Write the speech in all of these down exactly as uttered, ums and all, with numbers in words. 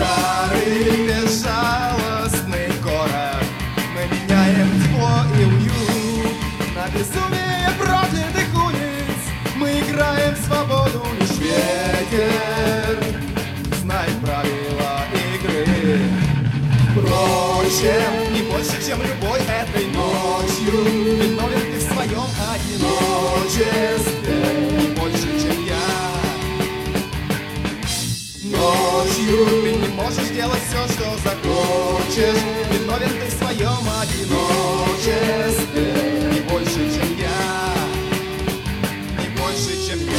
Старый безжалостный город, мы меняем тепло и уют на безумие проклятых улиц. Мы играем в свободу, лишь ветер знает правила игры. Впрочем, не больше, чем любой этой ночью, виновен ты в своем одиночестве, не больше, чем я. Ночью ты не можешь делать все, что захочешь, виновен ты в своем одиночестве, не больше, чем я, не больше, чем я.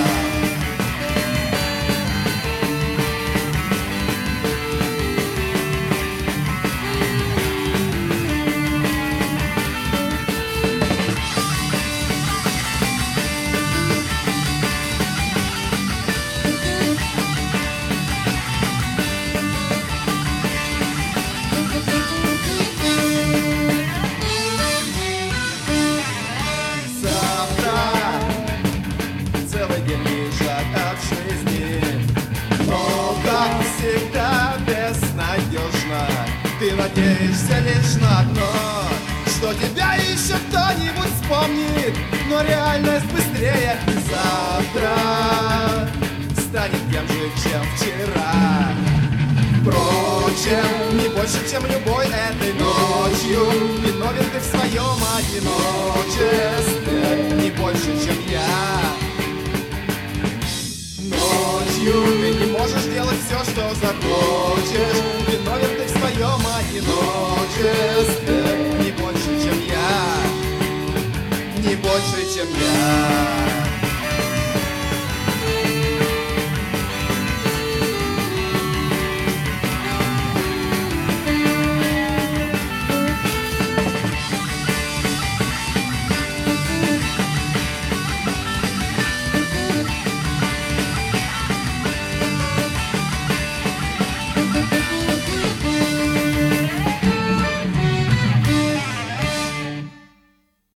Ты надеешься лишь на одно, что тебя еще кто-нибудь вспомнит, но реальность быстрее, и завтра станет тем же, чем вчера. Впрочем, не больше, чем любой этой ночью, виновен ты в своем одиночестве, не больше, чем я. Ночью ты не можешь делать все, что захочешь, виновен ты в своем одиночестве, не больше, чем я, не больше, чем я.